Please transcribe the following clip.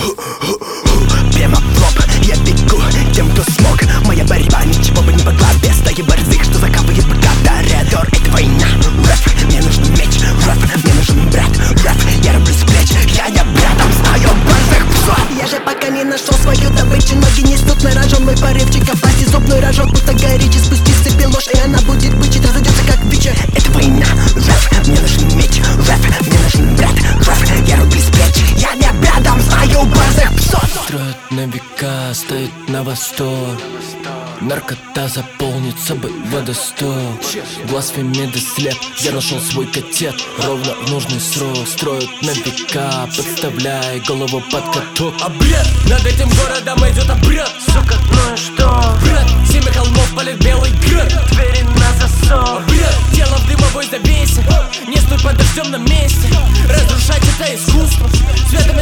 Прямо в лоб я бегу тем, кто смог. Моя борьба ничего бы не могла без той борзых, что закапывает быка. Торедор, это война, рэп. Мне нужен меч, рэп. Мне нужен брат, рэп. Я рублю с плеч, я не братом знаю борзых псов. Я же пока не нашел свою добычу. Ноги несут на рожон, мой порывчик опасен. Зубной рожок, будто горячий. Спусти с цепи ложь, и она будет бычить. Разойдется как бича. Это война, рэп. Мне нужен меч, рэп. Мне нужен брат, рэп. Я рублю с плеч, я не братом знаю борзых псов. Строят на века, стоит на восток. Наркота заполнит собой водосток. Глаз Фемиды слеп, я нашел свой котет. Ровно в нужный срок. Строят на века, подставляя голову под каток. А бред, над этим городом идет обряд. Сука, ну и что? Бред, 7 холмов палит белый град. Двери на засов. Бред, тело в дымовой завесе. Не стой под дождем на месте. Разрушать это искусство. Светом